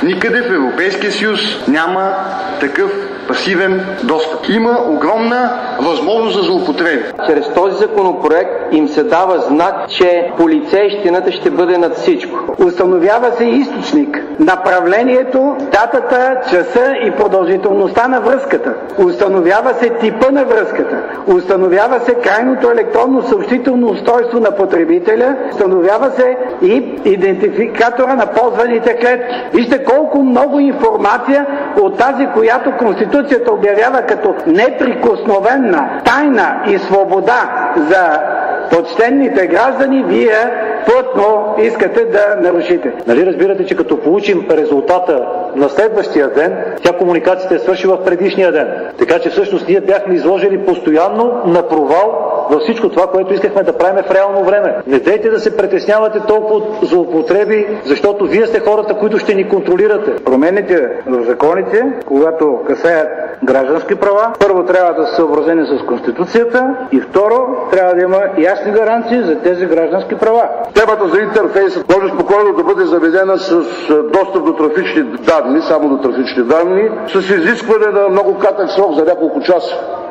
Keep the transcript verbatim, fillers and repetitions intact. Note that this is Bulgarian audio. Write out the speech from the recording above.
Никъде в Европейския съюз няма такъв пасивен достъп. Има огромна възможност за злоупотреби. Чрез този законопроект им се дава знак, че полицейщината ще бъде над всичко. Установява се източник, направлението, датата, часа и продължителността на връзката. Установява се типа на връзката. Установява се крайното електронно съобщително устройство на потребителя. Установява се и идентификатора на ползваните клетки. Вижте колко много информация от тази, която Конституцията обявява като неприкосновенна, тайна и свобода за почтенните граждани, вие плътно искате да нарушите. Нали разбирате, че като получим резултата на следващия ден, тя комуникацията е свършила в предишния ден. Така че всъщност ние бяхме изложили постоянно на провал във всичко това, което искахме да правим в реално време. Не дейте да се притеснявате толкова от злоупотреби, защото вие сте хората, които ще ни контролирате. Промените в законите, когато касаят граждански права, първо трябва да са съобразени с Конституцията и второ трябва да има ясни гаранции за тези граждански права. Темата за интерфейса може спокойно да бъде заведена с достъп до трафични данни, само до трафични данни, с изискване на много кратък срок за няколко часа.